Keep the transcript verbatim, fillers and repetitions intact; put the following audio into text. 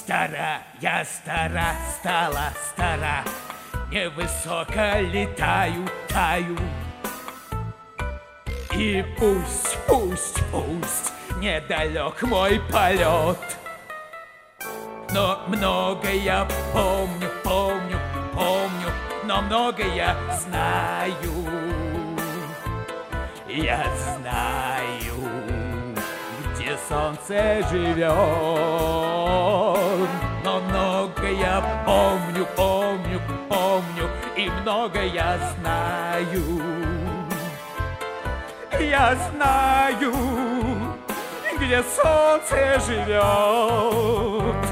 Стара, я стара, стала стара, невысоко летаю, таю. И пусть, пусть, пусть недалек мой полет, но много я помню, помню, помню, но много я знаю. Я знаю, где солнце живет, но много я помню, помню, помню, и много я знаю. Я знаю, где солнце живет.